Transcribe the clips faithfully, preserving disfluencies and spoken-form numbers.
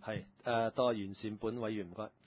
係誒，多謝完善本委員唔該。 誒，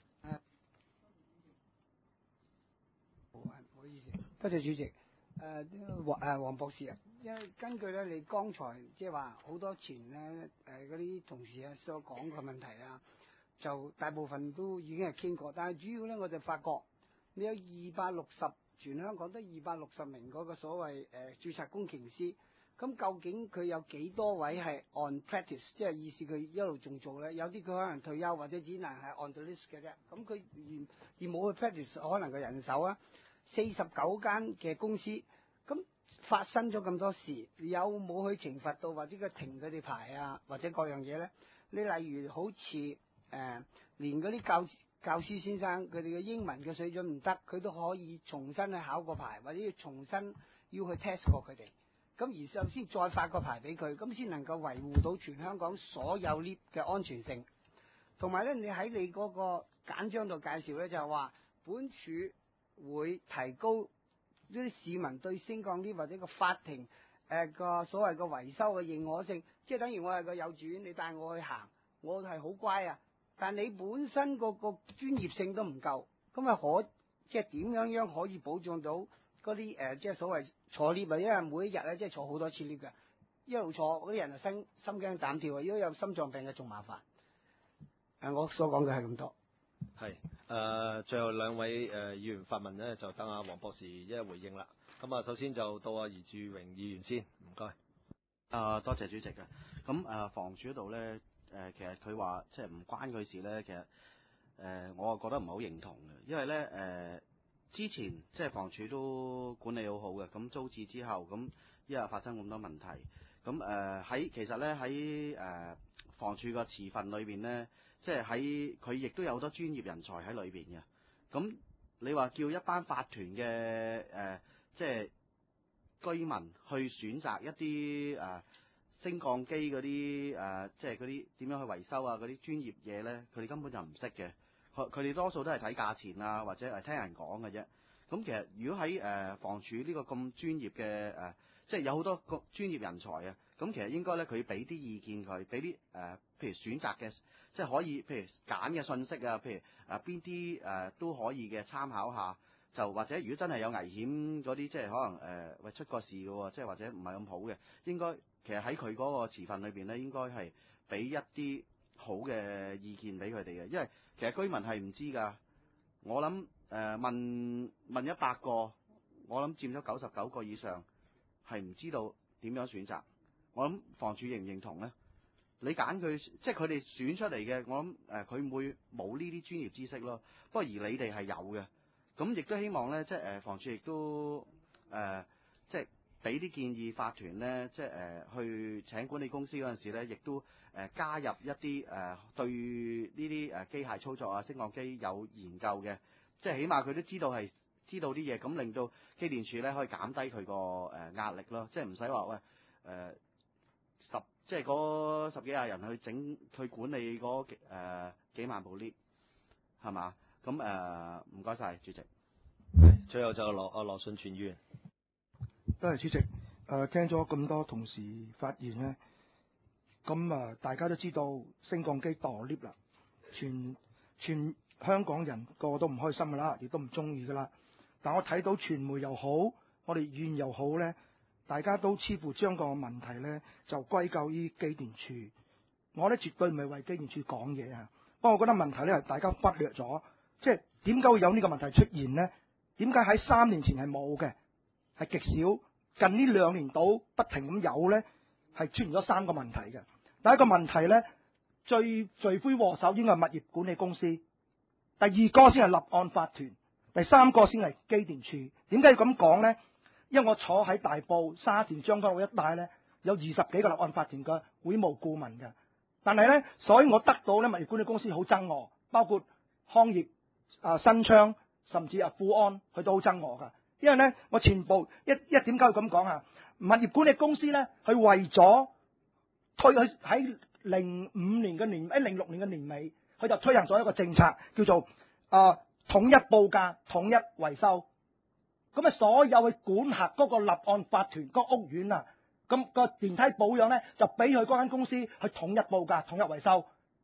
好啊，唔好意思，多謝主席。誒黃誒黃博士啊，因為根據咧你剛才即係話好多前咧誒嗰啲同事啊所講嘅問題啊，就大部分都已經係傾過，但係主要咧我就發覺你有二百六十全香港得二百六十名嗰個所謂誒、呃、註冊工程師，咁究竟佢有幾多位係 on practice， 即係意思佢一路仲做咧？有啲佢可能退休或者只能係 on the list 嘅啫，咁佢而而冇去 practice， 可能個人手啊。四十九間嘅公司，咁發生咗咁多事，有冇去懲罰到或者佢停佢哋牌啊，或者各樣嘢咧？你例如好似誒、呃，連嗰啲教教師先生佢哋嘅英文嘅水準唔得，佢都可以重新去考個牌，或者要重新要去 test 過佢哋。咁而之後先再發個牌俾佢，咁先能夠維護到全香港所有 lift 嘅安全性。同埋咧，你喺你嗰個簡章度介紹咧，就係話本署會提高呢啲市民對升降機或者個法庭誒個、呃、所謂個維修嘅認可性，即係等於我係個幼稚園，你帶我去行，我係好乖啊，但你本身個個專業性都唔夠，咁啊可即係點樣樣可以保障到嗰啲誒即係所謂坐 lift 啊？因為每一日咧即係坐好多次 lift 嘅，一路坐嗰啲人啊心心驚膽跳啊！如果有心臟病嘅仲麻煩。誒、呃，我所講嘅係咁多。 係誒、呃，最後兩位誒、呃、議員發問咧，就等阿黃博士一一回應啦。咁啊，首先就到阿余志榮議員先，唔該。 啊、呃，多謝主席嘅。咁誒、呃，房署嗰度咧，誒、呃，其實佢話即係唔關佢事咧，其實誒、呃，我啊覺得唔係好認同嘅，因為咧誒、呃，之前即係房署都管理好好嘅，咁租置之後，咁一日發生咁多問題，咁誒喺其實咧喺誒房署個持份裏邊咧。即係喺佢亦都有好多專業人才喺裏邊嘅。咁你話叫一班法團嘅誒、呃，即係居民去選擇一啲誒、呃、升降機嗰啲誒，即係嗰啲點樣去維修啊嗰啲專業嘢咧，佢哋根本就唔識嘅。佢佢哋多數都係睇價錢啊，或者係聽人講嘅啫。咁其實如果喺誒、呃、房署呢個咁專業嘅誒、呃，即係有好多個專業人才啊，咁其實應該咧佢俾啲意見佢，俾啲誒譬如選擇嘅。即係可以，譬如揀嘅信息啊，譬如誒邊啲誒都可以嘅參考下，就或者如果真係有危險嗰啲，即係可能誒喂、呃、出過事嘅喎，即係或者唔係咁好嘅，應該其實喺佢嗰個持份裏邊咧，應該係俾一啲好嘅意見俾佢哋嘅，因為其實居民係唔知㗎。我諗誒、呃、問問一百個，我諗佔咗九十九個以上係唔知道點樣選擇。我諗房署認唔認同咧？你揀佢，即係佢哋選出嚟嘅，我諗誒佢會冇呢啲專業知識咯。不過而你哋係有嘅，咁亦都希望咧，即係誒、呃、房署亦都誒、呃、即係俾啲建議法團咧，即係誒、呃、去請管理公司嗰陣時咧，亦都誒、呃、加入一啲誒、呃、對呢啲誒機械操作啊、升降機有研究嘅，即係起碼佢都知道係知道啲嘢，咁令到機電署咧可以減低佢個誒壓力咯，即係唔使話喂誒、呃、十。即係嗰十幾廿人去整去管理嗰幾誒、呃、幾萬部 lift 係嘛？咁誒唔該晒主席。 最後就羅阿羅信全議員。 多謝主席。誒、呃、聽咗咁多同事發言咧，咁啊大家都知道升降機墮 lift 啦，全全香港人個個都唔開心㗎啦，亦都唔中意㗎啦。但我睇到傳媒又好，我哋議員又好咧。大家都似乎將個問題咧就歸咎於機電署，我咧絕對唔係為機電署講嘢啊！不過我覺得問題咧係大家忽略咗，即係點解會有呢個問題出現呢？點解喺三年前係冇嘅，係極少，近呢兩年到不停咁有咧，係出現咗三個問題嘅。第一個問題咧，最罪魁禍首應該係物業管理公司，第二個先係立案法團，第三個先係機電署。點解要咁講咧？因為我坐喺大埔、沙田、將軍澳一帶咧，有二十幾個立案法團嘅會務顧問嘅，但係咧，所以我得到咧物業管理公司好憎我，包括康業、啊新昌，甚至啊富安，佢都好憎我噶。因為咧，我全部一一點解要咁講啊？物業管理公司咧，佢為咗推佢喺零五年嘅年喺零六年嘅年尾，佢就推行咗一個政策，叫做啊統一報價、統一維修。咁啊，所有去管轄嗰個立案法團、嗰個屋苑啊，咁個電梯保養咧，就俾佢嗰間公司去統一報價、統一維修。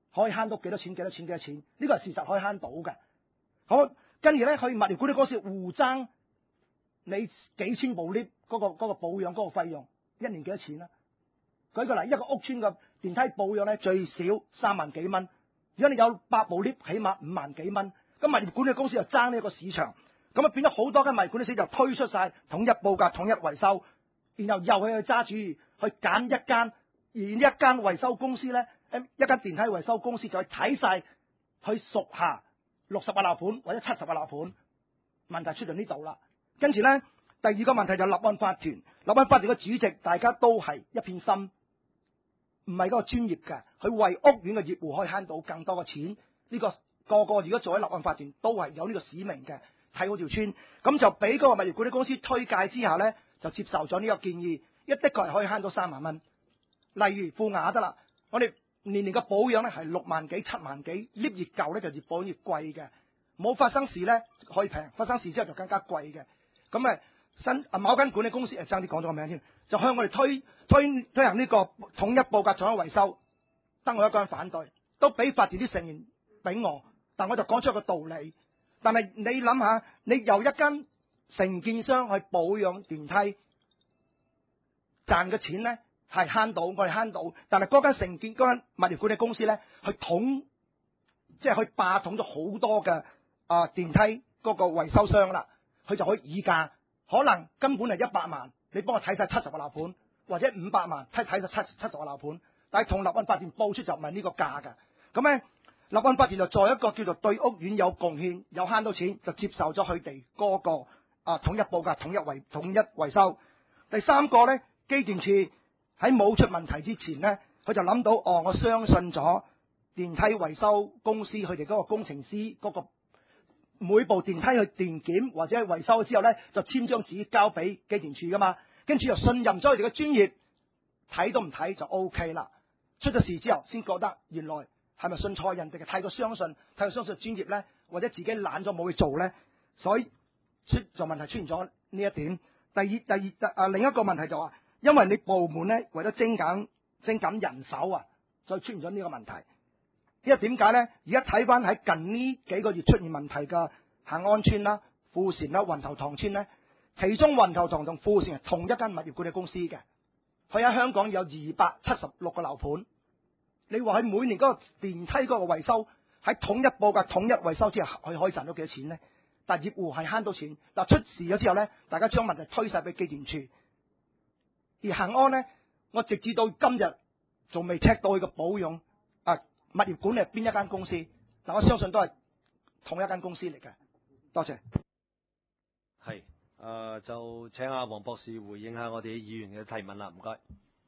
可以慳到幾多錢幾多錢幾多錢，呢個係事實可以慳到嘅。好，跟住咧去物業管理公司互爭你幾千部 lift 嗰個嗰個保養嗰個費用，一年幾多錢啦？舉個例，一個屋村嘅電梯保養咧最少三萬幾蚊，如果你有八部 lift，起碼五萬幾蚊。咁物業管理公司就爭呢一個市場，咁啊變咗好多間物業管理公司就推出晒統一報價、統一維修，然後又去揸主意去揀一間，而呢一間維修公司咧，一間電梯維修公司就去睇晒去屬下六十個樓盤或者七十個樓盤，問題出到呢度啦。跟住咧，第二個問題就立案法團，立案法團嘅主席大家都係一片心，唔係嗰個專業嘅，佢為屋苑嘅業戶可以慳到更多嘅錢。呢、這個個個如果做喺立案法團都係有呢個使命嘅，睇好條村，咁就俾嗰個物業管理公司推介之下咧，就接受咗呢個建議，一的確係可以慳到三萬蚊。例如富雅得啦，我哋年年嘅保養咧係六萬幾、七萬幾 ，lift 越舊咧就越保越貴嘅，冇發生事咧可以平，發生事之後就更加貴嘅。咁誒新啊某間管理公司誒爭啲講咗個名添，就向我哋推推推行呢個統一報價、統一維修，得我一個人反對，都俾法團啲成員俾我，但我就講出一個道理。但係你諗下，你由一間承建商去保養電梯賺嘅錢咧係慳到，我哋慳到，但係嗰間承建嗰間物業管理公司咧去統，即係去霸統咗好多嘅啊電梯嗰個維修商啦。佢就可以議價，可能根本係一百萬，你幫我睇晒七十個樓盤，或者五百萬睇睇晒七七十個樓盤，但係同立案法團報出就唔係呢個價㗎。咁咧，立案法團就作為一個叫做對屋苑有貢獻、有慳到錢，就接受咗佢哋嗰個啊統一報價、統一維統一維修。第三個咧，機電署喺冇出問題之前咧，佢就諗到哦，我相信咗電梯維修公司佢哋嗰個工程師嗰個。每部電梯去電檢或者去維修之後咧，就簽張紙交俾機電署噶嘛，跟住就信任咗佢哋嘅專業，睇都唔睇就 O K 啦。出咗事之後先覺得原來係咪信錯人哋嘅，太過相信，太過相信專業咧，或者自己懶咗冇去做咧，所以出就問題出現咗呢一點。第二第二啊另一個問題就話、是，因為你部門咧為咗精簡精簡人手啊，所以出現咗呢個問題。因為點解咧？而家睇翻喺近呢幾個月出現問題嘅恒安村啦、富善啦、雲頭塘村咧，其中雲頭塘同富善係同一間物業管理公司嘅，佢喺香港有二百七十六個樓盤。你話佢每年嗰個電梯嗰個維修喺統一報價、統一維修之後，佢可以賺到幾多錢咧？但係業戶係慳到錢。嗱，出事咗之後咧，大家將問題推晒俾機電署，而恒安咧，我直至到今日仲未 check 到佢嘅保養啊。物業管理係邊一間公司？嗱，我相信都係同一間公司嚟嘅。多謝。 係，誒、呃、就請阿黃博士回應下我哋議員嘅提問啦，唔該。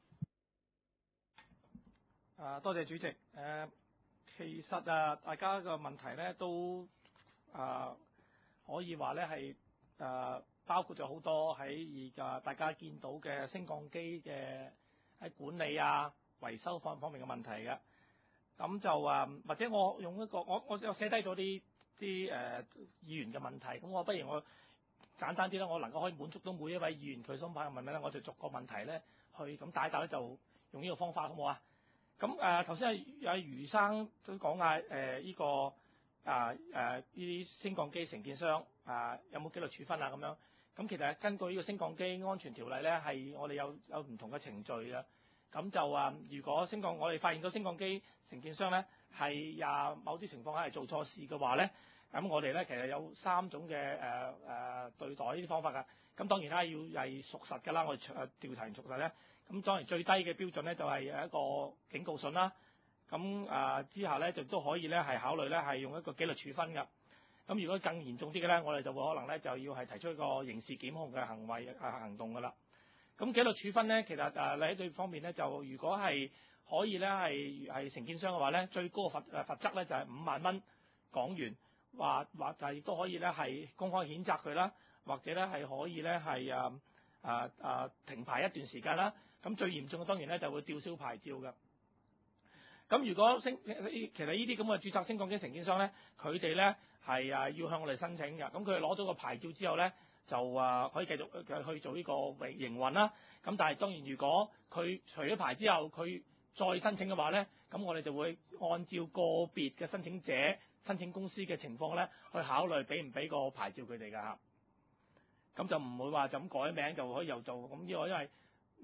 啊，多謝主席。誒、呃，其實啊，大家嘅問題咧都啊可以話咧係誒包括咗好多喺而家大家見到嘅升降機嘅喺管理啊、維修方方面嘅問題嘅。咁就啊，或者我用一個我我有寫低咗啲啲誒議員嘅問題，咁我不如我簡單啲啦，我能夠可以滿足到每一位議員佢所發嘅問題咧，我就逐個問題咧去咁解答咧，就用呢個方法好唔好啊？咁誒頭先阿阿余生都講下誒呢個啊誒呢啲升降機承建商啊有冇紀律處分啊咁樣？咁其實根據呢個升降機安全條例咧，係我哋有有唔同嘅程序嘅。咁就啊，如果升降我哋發現咗升降機承建商咧係啊某啲情況下係做錯事嘅話咧，咁我哋咧其實有三種嘅誒誒對待呢啲方法㗎。咁當然啦，要係屬實㗎啦，我哋誒調查完屬實咧，咁當然最低嘅標準咧就係一個警告信啦。咁啊之後咧就都可以咧係考慮咧係用一個紀律處分㗎。咁如果更嚴重啲嘅咧，我哋就會可能咧就要係提出一個刑事檢控嘅行為啊行動㗎啦。咁紀律處分咧，其實誒你喺對方面咧，就如果係可以咧，係係承建商嘅話咧，最高嘅罰誒罰則咧就係五萬蚊港元，或或就亦都可以咧係公開譴責佢啦，或者咧係可以咧係誒誒誒停牌一段時間啦。咁最嚴重嘅當然咧就會吊銷牌照嘅。咁如果升其實呢啲咁嘅註冊升降機承建商咧，佢哋咧係誒要向我哋申請嘅。咁佢哋攞到個牌照之後咧，就啊可以繼續去做呢個營運啦。咁但係當然，如果佢除咗牌之後，佢再申請嘅話咧， 咁我哋就會按照個別嘅申請者、申請公司嘅情況咧，去考慮俾唔俾個牌照佢哋㗎嚇。咁就唔會話就咁改名就可以又做，咁呢個因為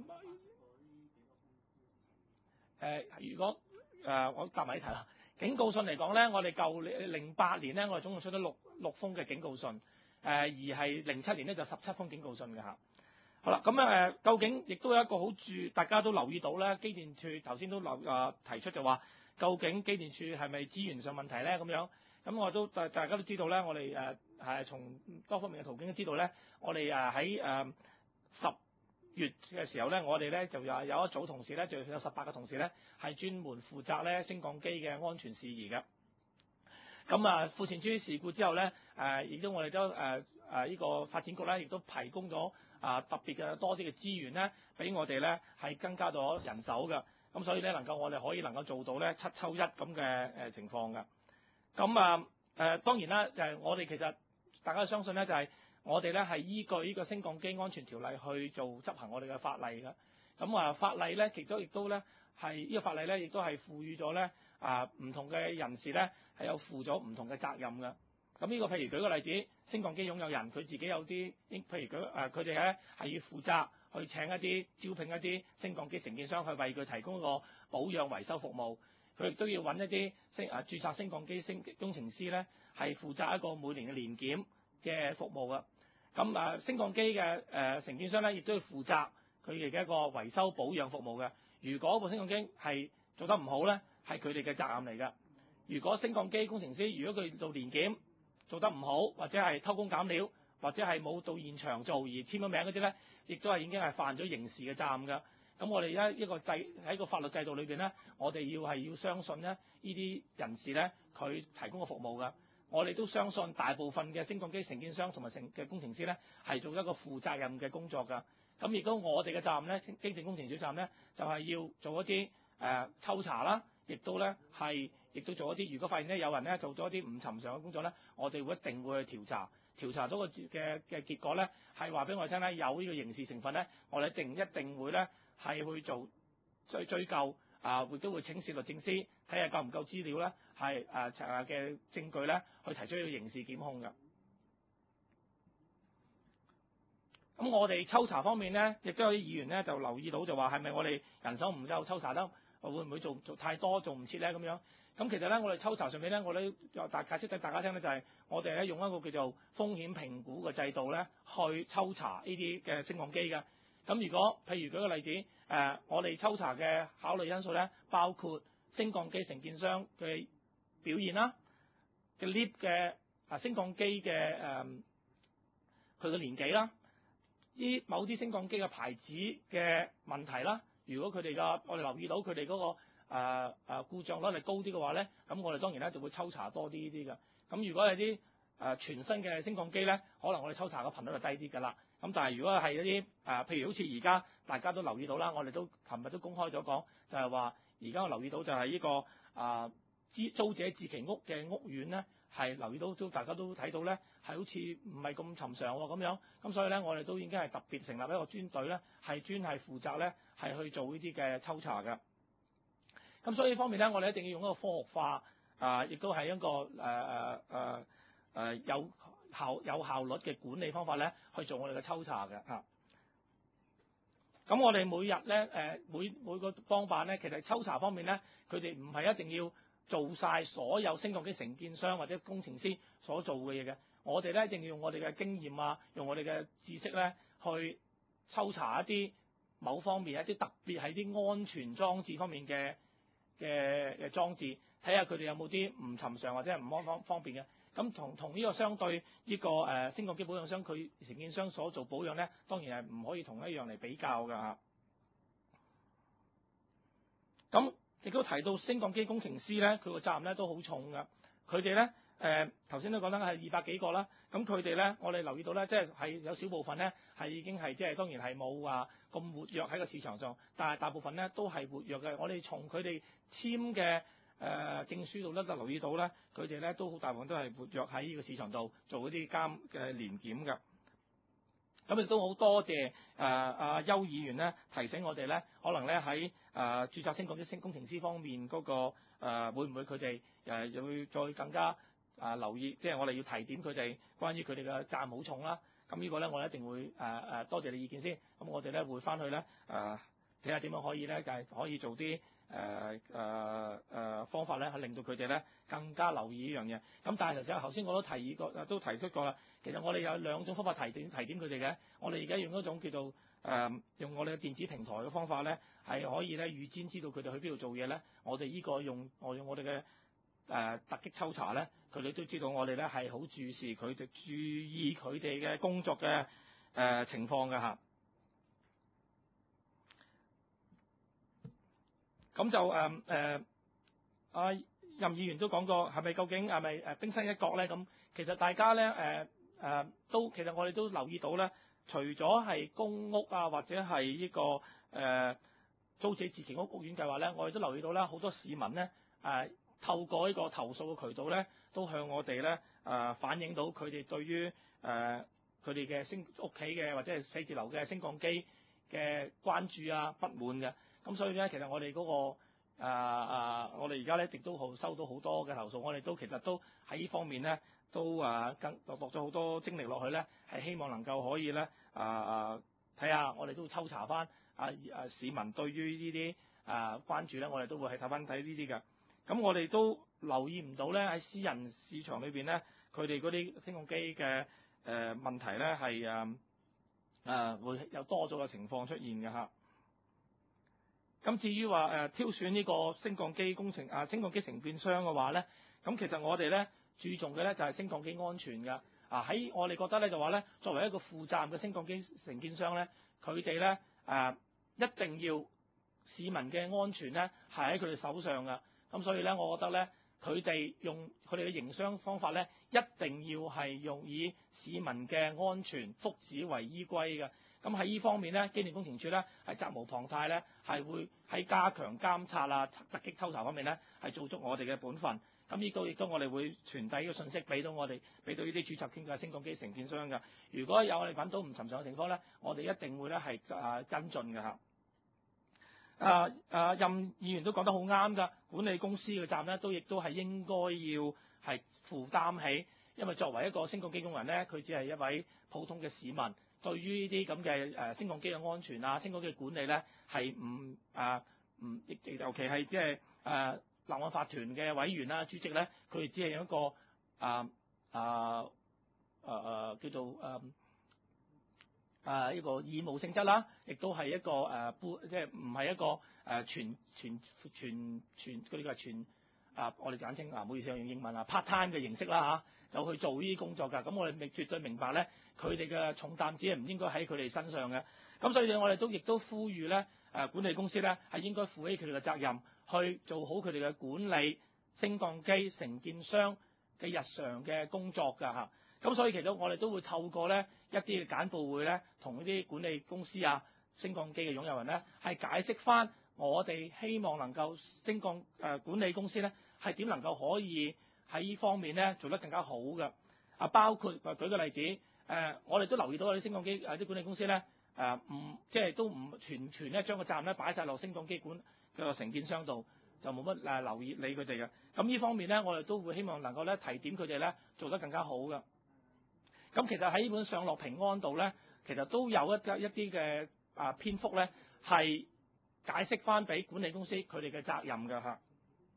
誒、呃、如果誒、呃、我夾埋呢題啦，警告信嚟講咧，我哋舊零八年咧，我哋總共出咗六六封嘅警告信，誒、呃、而係零七年咧就十七封警告信嘅嚇。好啦，咁誒、呃、究竟亦都有一個好注，大家都留意到咧，機電署頭先都留啊、呃、提出就話，究竟機電署係咪資源上問題咧咁樣？咁我都大大家都知道咧，我哋誒係從多方面嘅途徑都知道咧，我哋誒喺誒十月嘅時候咧，我哋咧就有有一組同事咧，就有十八個同事咧，係專門負責咧升降機嘅安全事宜嘅。咁啊，富前珠事故之後咧，誒、呃、亦都我哋都誒誒呢個發展局咧，亦都提供咗啊、呃、特別嘅多啲嘅資源咧，俾我哋咧係增加咗人手嘅。咁所以咧，能夠我哋可以能夠做到咧七抽一咁嘅誒情況嘅。咁啊誒當然啦，就係、是、我哋其實大家都相信咧，就係、是。我哋咧係依據呢個升降機安全條例去做執行我哋嘅法例嘅。咁啊法例咧，其中亦都咧係呢個法例咧，亦都係賦予咗咧啊唔同嘅人士咧係有負咗唔同嘅責任嘅。咁呢個譬如舉個例子，升降機擁有人佢自己有啲，譬如舉誒佢哋咧係要負責去請一啲招聘一啲升降機承建商去為佢提供一個保養維修服務。佢亦都要揾一啲升啊註冊升降機升工程師咧，係負責一個每年嘅年檢嘅服務嘅。咁啊，升降機嘅誒承建商咧，亦都要負責佢哋嘅一個維修保養服務嘅。如果部升降機係做得唔好咧，係佢哋嘅責任嚟嘅。如果升降機工程師如果佢做年檢做得唔好，或者係偷工減料，或者係冇到現場做而簽咗名嗰啲咧，亦都係已經係犯咗刑事嘅責任㗎。咁我哋而家一個制喺個法律制度裏邊咧，我哋要係要相信咧呢啲人士咧佢提供嘅服務㗎。我哋都相信大部分嘅升降機承建商同埋成嘅工程師咧，係做一個負責任嘅工作㗎。咁亦都我哋嘅責任咧，機電工程署責任咧，就係、是、要做一啲誒、呃、抽查啦，亦都咧係，亦都做一啲。如果發現咧有人咧做咗一啲唔尋常嘅工作咧，我哋會一定會去調查。調查咗個嘅嘅結果咧，係話俾我哋聽咧，有呢個刑事成分咧，我哋一定一定會咧係去做追追究。啊，亦都會請示律政司睇下夠唔夠資料咧，係誒誒嘅證據咧，去提出一個刑事檢控嘅。咁我哋抽查方面咧，亦都有啲議員咧就留意到就話係咪我哋人手唔夠抽查得，會唔會做做太多做唔切咧咁樣？咁其實咧，我哋抽查上面咧，我哋又大解釋俾大家聽咧，就係我哋咧用一個叫做風險評估嘅制度咧，去抽查呢啲嘅升降機嘅。咁如果譬如舉個例子，誒、呃、我哋抽查嘅考慮因素咧，包括升降機承建商嘅表現啦，嘅 lift 嘅啊升降機嘅誒佢嘅年紀啦，啲某啲升降機嘅牌子嘅問題啦，如果佢哋嘅我哋留意到佢哋嗰個誒、呃呃、故障率係高啲嘅話咧，咁我哋當然咧就會抽查多啲呢啲嘅。咁如果係啲誒全新嘅升降機咧，可能我哋抽查嘅頻率就低啲㗎啦。咁但係如果係一啲誒、呃，譬如好似而家大家都留意到啦，我哋都琴日都公開咗講，就係話而家我留意到就係呢、這個啊租租者置其屋嘅屋苑咧，係留意到都大家都睇到咧，係好似唔係咁尋常喎咁樣。咁所以咧，我哋都已經係特別成立一個專隊咧，係專係負責咧係去做呢啲嘅抽查嘅。咁所以呢方面咧，我哋一定要用一個科學化啊，亦都係一個誒誒誒誒有效有效率嘅管理方法咧，去做我哋嘅抽查嘅嚇。咁我哋每日咧誒每每個幫辦咧，其實抽查方面咧，佢哋唔係一定要做晒所有升降機承建商或者工程師所做嘅嘢嘅。我哋咧一定要用我哋嘅經驗啊，用我哋嘅知識咧去抽查一啲某方面一啲特別係啲安全裝置方面嘅嘅嘅裝置，睇下佢哋有冇啲唔尋常或者係唔安方方便嘅。咁同同呢個相對呢、這個誒、呃、升降機保養商佢承建商所做保養咧，當然係唔可以同一樣嚟比較㗎嚇。咁亦都提到升降機工程師咧，佢個責任咧都好重㗎。佢哋咧誒頭先都講得係二百幾個啦。咁佢哋咧，我哋留意到咧，即係係有少部分咧係已經係即係當然係冇話咁活躍喺個市場上，但係大部分咧都係活躍嘅。我哋從佢哋簽嘅誒、呃、證書度咧就留意到咧，佢哋咧都好大部分都係活躍喺呢個市場度做嗰啲監嘅年檢嘅。咁亦都好多謝誒阿邱議員咧提醒我哋咧，可能咧喺誒註冊升降機升工程師方面嗰、個誒、呃、會唔會佢哋誒又會再更加啊、呃、留意，即係我哋要提點佢哋關於佢哋嘅責任好重啦。咁呢個咧我哋一定會誒誒、呃、多謝你意見先。咁我哋咧會翻去咧誒睇下點樣可以咧，就係可以做啲誒誒誒方法咧，係令到佢哋咧更加留意呢樣嘢。咁但係頭先頭先我都提議過，都提出過啦。其實我哋有兩種方法提點提點佢哋嘅。我哋而家用一種叫做誒、呃、用我哋嘅電子平台嘅方法咧，係可以咧預先知道佢哋去邊度做嘢咧。我哋呢個用我用我哋嘅誒突擊抽查咧，佢哋都知道我哋咧係好注視佢哋注意佢哋嘅工作嘅誒、呃、情況嘅嚇。咁就誒誒阿任議員都講過，係咪究竟係咪誒冰山一角咧？咁其實大家咧誒誒都其實我哋都留意到咧，除咗係公屋啊或者係呢、呢個誒、呃、租者自其屋屋苑計劃咧，我哋都留意到啦，好多市民咧誒、呃、透過呢個投訴嘅渠道咧，都向我哋咧誒反映到佢哋對於誒佢哋嘅升屋企嘅或者係寫字樓嘅升降機嘅關注啊不滿嘅。咁所以咧，其實我哋嗰、嗰個啊啊，我哋而家咧亦都好收到好多嘅投訴，我哋都其實都喺呢方面咧都啊更落咗好多精力落去咧，係希望能夠可以咧啊啊睇下，我哋都會抽查翻啊啊市民對於呢啲啊關注咧，我哋都會係睇翻睇呢啲嘅。咁我哋都留意唔到咧喺私人市場裏邊咧，佢哋嗰啲升降機嘅誒問題咧係啊啊會有多咗嘅情況出現嘅嚇。咁至於話誒挑選呢個升降機工程啊升降機承建商嘅話咧，咁其實我哋咧注重嘅咧就係升降機安全㗎。啊喺我哋覺得咧就話咧，作為一個負責任嘅升降機承建商咧，佢哋咧誒一定要市民嘅安全咧係喺佢哋手上㗎。咁所以咧，我覺得咧佢哋用佢哋嘅營商方法咧，一定要係用以市民嘅安全福祉為依歸嘅。咁喺呢方面咧，機電工程署咧係責無旁貸咧，係會喺加強監察啊、突擊抽查方面咧係做足我哋嘅本分。咁呢個亦都我哋會傳遞呢個信息俾到我哋，俾到呢啲註冊經嘅升降機承建商㗎。如果有我哋揾到唔尋常嘅情況咧，我哋一定會咧係啊跟進㗎嚇。啊啊任議員都講得好啱㗎，管理公司嘅責任咧都亦都係應該要係負擔起，因為作為一個升降機工人咧，佢只係一位普通嘅市民。對於呢啲咁嘅誒升降機嘅安全啊、升降機嘅管理咧，係唔啊唔，尤其係即係誒立案法團嘅委員啦、主席咧，佢哋只係有一個啊啊誒誒叫做誒誒呢個義務性質啦，亦都係一個誒半即係唔係一個誒全全全全嗰啲叫全啊，我哋簡稱啊，唔好意思用英文啊 part time 嘅形式啦嚇，就去做呢啲工作㗎。咁我哋咪絕對明白咧，佢哋嘅重擔只係唔應該喺佢哋身上嘅。咁所以我哋都亦都呼籲咧，誒管理公司咧係應該負起佢哋嘅責任，去做好佢哋嘅管理升降機承建商嘅日常嘅工作㗎嚇。咁所以其實我哋都會透過咧一啲嘅簡報會咧，同呢啲管理公司啊、升降機嘅擁有人咧，係解釋翻我哋希望能夠升降誒管理公司咧係點能夠可以喺呢方面咧做得更加好嘅。啊，包括舉個例子，誒、呃、我哋都留意到有啲升降機誒啲管理公司咧誒唔即係都唔全全咧將個責任咧擺晒落升降機管嘅承建商度，就冇乜誒留意理佢哋嘅。咁呢方面咧，我哋都會希望能夠咧提點佢哋咧做得更加好嘅。咁其實喺呢本上落平安度咧，其實都有一一啲嘅啊篇幅咧係解釋翻俾管理公司佢哋嘅責任㗎嚇。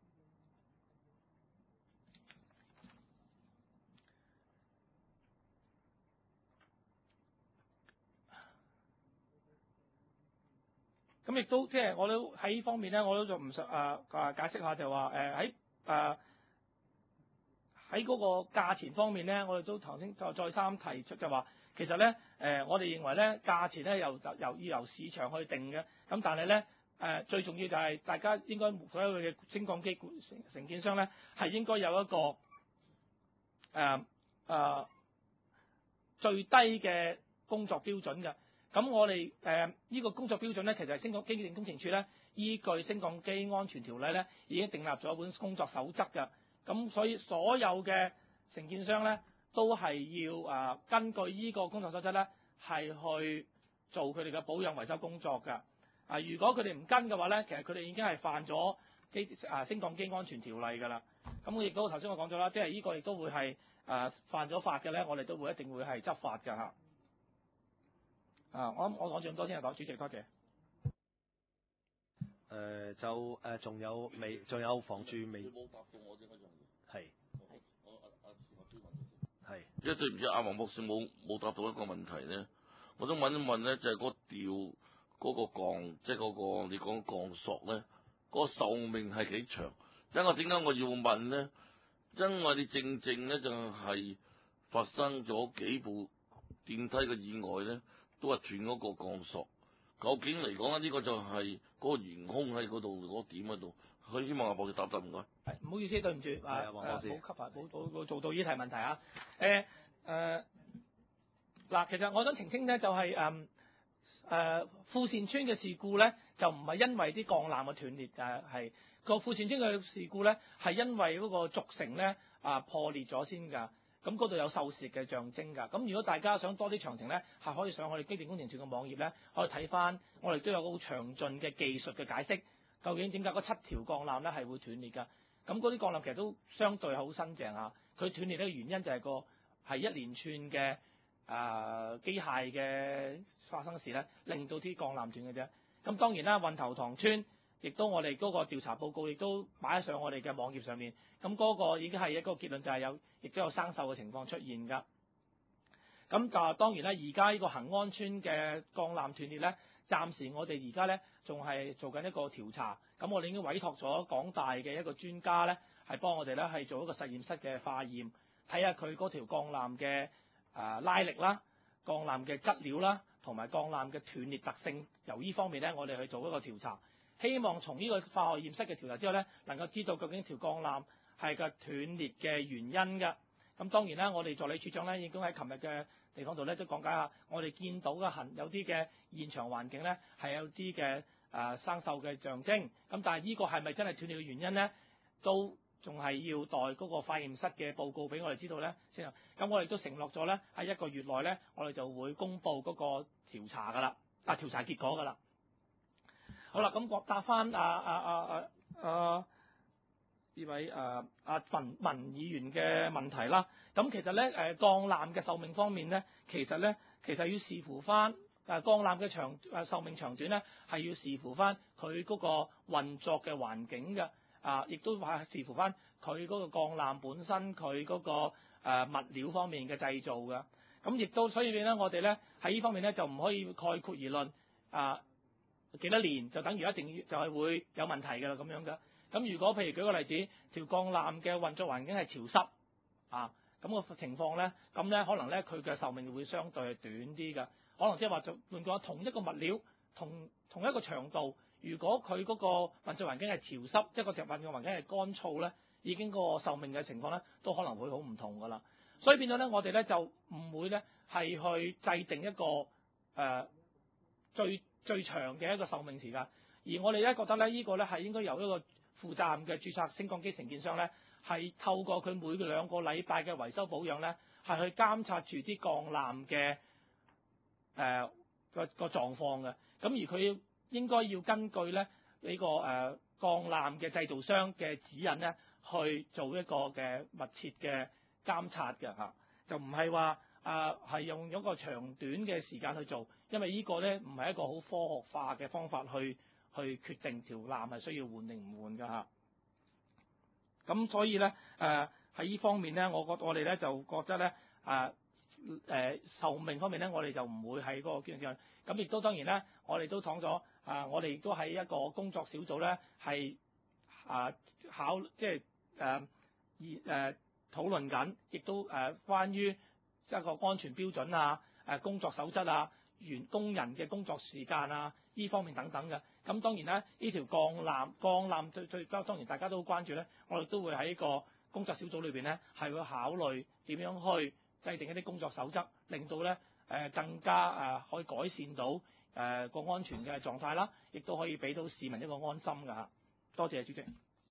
咁亦都即係我都喺呢方面咧，我都就唔想啊啊解釋下就話誒喺誒喺嗰個價錢方面咧，我哋都頭先再再三提出就話，其實咧誒、呃、我哋認為咧價錢咧由由要由市場去定嘅，咁但係咧誒最重要就係大家應該所有嘅升降機承承建商咧係應該有一個誒誒、呃呃、最低嘅工作標準嘅。咁我哋誒呢個工作標準咧，其實係升降機電工程署咧依據升降機安全條例咧已經訂立咗一本工作守則㗎。咁所以所有嘅承建商咧都係要啊、呃、根據呢個工作守則咧係去做佢哋嘅保養維修工作㗎。 啊，如果佢哋唔跟嘅話咧，其實佢哋已經係犯咗機啊升降機安全條例㗎啦。咁我亦都頭先我講咗啦，即係呢個亦都會係誒犯咗法嘅咧，我哋都會一定會係執法㗎嚇。啊，我我講住咁多先啊，講主席多謝。 誒、呃、就誒仲、呃、有未，仲有房署未。 你冇答到我呢一樣嘢。係。我阿阿阿朱文先。係。因為對唔住，阿黃博士冇冇答到一個問題咧，我想問一問咧，就係、是、嗰吊嗰個鋼，即係嗰個你講鋼索咧，嗰、那個壽命係幾長？因為點解我要問咧？因為你正正咧就係、是、發生咗幾部電梯嘅意外咧，都係斷嗰個鋼索。究竟嚟講咧，呢、這個就係嗰個懸空喺嗰度嗰點嗰度，佢希望阿博士答得唔該。 係，唔好意思，對唔住，啊，黃博士，冇 cover，冇冇冇做到呢題問題啊。誒誒嗱，其實我想澄清咧，就係誒誒富善村嘅事故咧，就唔係因為啲鋼纜嘅斷裂誒，係個富善村嘅事故咧，係因為嗰個軸承咧啊破裂咗先㗎。咁嗰度有受蝕嘅象徵㗎。咁如果大家想多啲詳情咧，係可以上我哋機電工程署嘅網頁咧，可以睇翻我哋都有個好詳盡嘅技術嘅解釋，究竟點解嗰七條鋼纜咧係會斷裂㗎？咁嗰啲鋼纜其實都相對好新淨嚇，佢斷裂呢個原因就係個係一連串嘅誒機械嘅發生事咧，令到啲鋼纜斷嘅啫。咁當然啦，運頭塘村亦都我哋嗰個調查報告亦都擺上我哋嘅網頁上面，咁嗰個已經係一個結論，就係有亦都有生鏽嘅情況出現㗎。咁就當然啦，而家呢個恒安村嘅鋼纜斷裂咧，暫時我哋而家咧仲係做緊一個調查。咁我哋已經委託咗港大嘅一個專家咧，係幫我哋咧係做一個實驗室嘅化驗，睇下佢嗰條鋼纜嘅誒拉力啦、鋼纜嘅質料啦，同埋鋼纜嘅斷裂特性。由呢方面咧，我哋去做一個調查。希望從呢個化學驗室嘅調查之後咧，能夠知道究竟條鋼纜係個斷裂嘅原因㗎。咁當然啦，我哋助理處長咧已經喺琴日嘅地方度咧都講解下，我哋見到嘅痕有啲嘅現場環境咧係有啲嘅誒生鏽嘅象徵。咁但係呢個係咪真係斷裂嘅原因咧？都仲係要待嗰個化驗室嘅報告俾我哋知道咧先。咁我哋都承諾咗咧喺一個月內咧，我哋就會公佈嗰個調查㗎啦，啊調查結果㗎啦。好啦，咁我答翻啊啊啊啊啊呢位誒阿文文議員嘅問題啦。咁其實咧誒鋼纜嘅壽命方面咧，其實咧其實要視乎翻誒鋼纜嘅長誒壽命長短咧，係要視乎翻佢嗰個運作嘅環境嘅。啊，亦都話視乎翻佢嗰個鋼纜本身佢嗰個誒物料方面嘅製造嘅。咁亦都所以咧，我哋咧喺呢方面咧就唔可以概括而論啊。幾多年就等於一定就係會有問題㗎啦咁樣嘅。咁如果譬如舉個例子，條鋼纜嘅運作環境係潮濕啊，咁個情況咧，咁咧可能咧佢嘅壽命會相對係短啲㗎。可能即係話就換講同一個物料，同同一個長度，如果佢嗰個運作環境係潮濕，一個隻運作環境係乾燥咧，已經個壽命嘅情況咧都可能會好唔同㗎啦。所以變咗咧，我哋咧就唔會咧係去制定一個誒、呃、最最長嘅一個壽命時間，而我哋咧覺得咧呢個咧係應該由一個負責任嘅註冊升降機承建商咧，係透過佢每兩個禮拜嘅維修保養咧，係去監察住啲鋼纜嘅誒個個狀況嘅。咁而佢應該要根據咧呢個誒鋼纜嘅製造商嘅指引咧，去做一個嘅密切嘅監察嘅嚇，就唔係話誒係用咗個長短嘅時間去做，因為呢個咧唔係一個好科學化嘅方法去去決定條纜係需要換定唔換㗎嚇。咁所以咧誒喺呢方面咧，我覺我哋咧就覺得咧誒誒壽命方面咧，我哋就唔會喺嗰個基準之上。咁亦都當然咧，我哋都講咗啊，我哋亦都喺一個工作小組咧係啊考即係誒誒討論緊，亦都誒、呃、關於一個安全標準啊、誒工作守則啊、員工人嘅工作時間啊，呢方面等等嘅。咁當然啦，呢條鋼纜鋼纜最最當然大家都好關注咧，我哋都會喺個工作小組裏邊咧係會考慮點樣去制定一啲工作守則，令到咧誒、呃、更加誒、呃、可以改善到誒個、呃、安全嘅狀態啦，亦都可以俾到市民一個安心㗎嚇。多謝主席。